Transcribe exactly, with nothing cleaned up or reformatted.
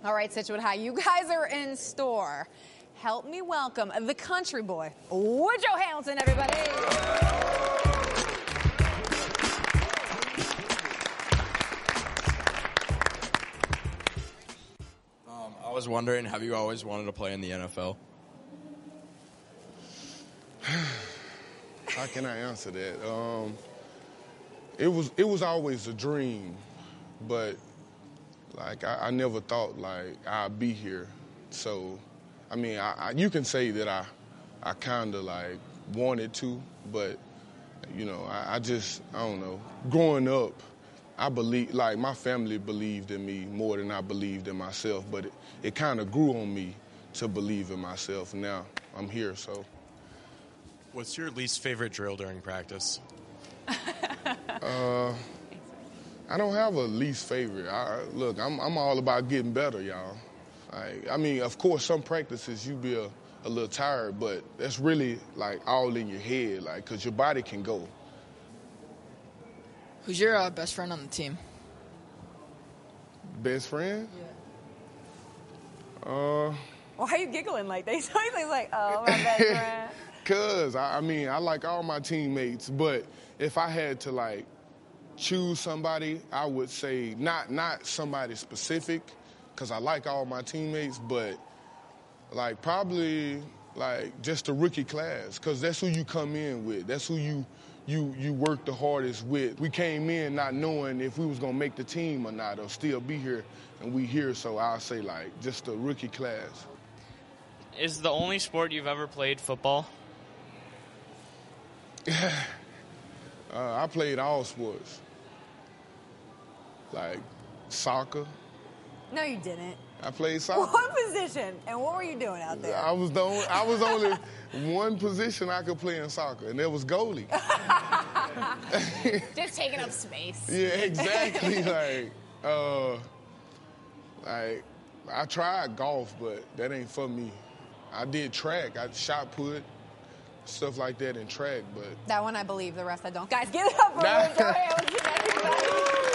All right, Scituate High, you guys are in store. Help me welcome the country boy, Woodrow Hamilton, everybody. Um, I was wondering, have you always wanted to play in the N F L? How can I answer that? Um, it was it was always a dream, but like I, I never thought like I'd be here. So, I mean, I, I, you can say that I I kind of like wanted to, but you know, I, I just I don't know. Growing up, I believe like my family believed in me more than I believed in myself, but it, it kind of grew on me to believe in myself. Now I'm here, so. What's your least favorite drill during practice? uh, I don't have a least favorite. I, look, I'm, I'm all about getting better, y'all. I, I mean, of course, some practices you be a, a little tired, but that's really like all in your head, like, because your body can go. Who's your uh, best friend on the team? Best friend? Yeah. Uh. Why are you giggling like that? He's always like, oh, my best friend. Cause I, I mean, I like all my teammates, but if I had to like choose somebody, I would say not not somebody specific, cause I like all my teammates, but like probably like just the rookie class, cause that's who you come in with. That's who you you you work the hardest with. We came in not knowing if we was gonna make the team or not, or still be here, and we here. So I'll say like just the rookie class. Is the only sport you've ever played football? uh, I played all sports, like soccer. No, you didn't. I played soccer. What position? And what were you doing out there? I was the only, I was only one position I could play in soccer, and that was goalie. Just taking up space. Yeah, exactly. like, uh, like I tried golf, but that ain't for me. I did track. I shot put. Stuff like that in track, but... That one I believe, the rest I don't. Guys, give it up for Woodrow Hamilton, everybody.